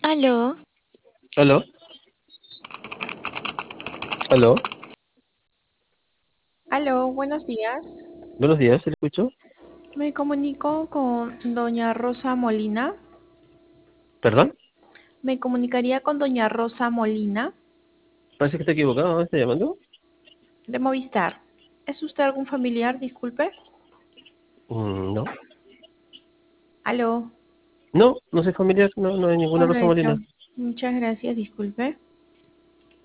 Aló, ¿Aló? ¿Aló? Aló, buenos días. Buenos días, ¿se le escucho? Me comunico con doña Rosa Molina. ¿Perdón? Me comunicaría con doña Rosa Molina Parece que está equivocado, ¿me está llamando? de Movistar. ¿Es usted algún familiar? Disculpe. No. Aló, No, no soy familiar, no, no hay ninguna Rosa correcto. Molina. Muchas gracias, disculpe.